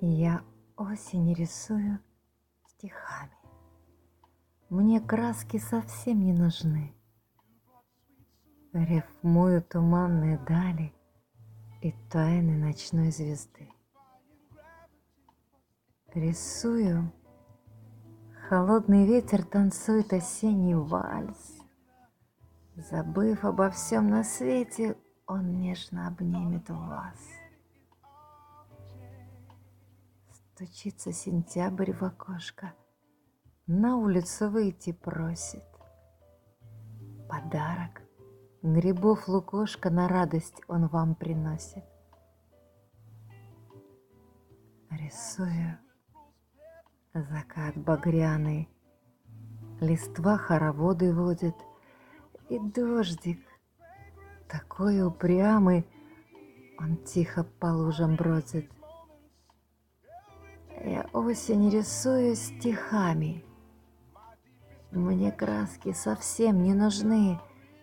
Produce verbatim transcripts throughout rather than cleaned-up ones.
Я осень рисую стихами. Мне краски совсем не нужны. Рифмую туманные дали и тайны ночной звезды. Рисую, холодный ветер танцует осенний вальс. Забыв обо всем на свете, он нежно обнимет вас. Стучится сентябрь в окошко, на улицу выйти просит. Подарок, грибов лукошко на радость он вам приносит. Рисую закат багряный, листва хороводы водит, и дождик, такой упрямый, он тихо по лужам бродит. Я осень рисую стихами. Мне краски совсем не нужны.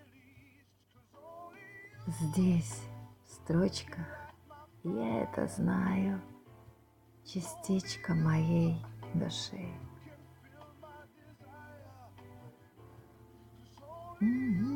Здесь, в строчках, я это знаю, частичка моей души. Mm-hmm.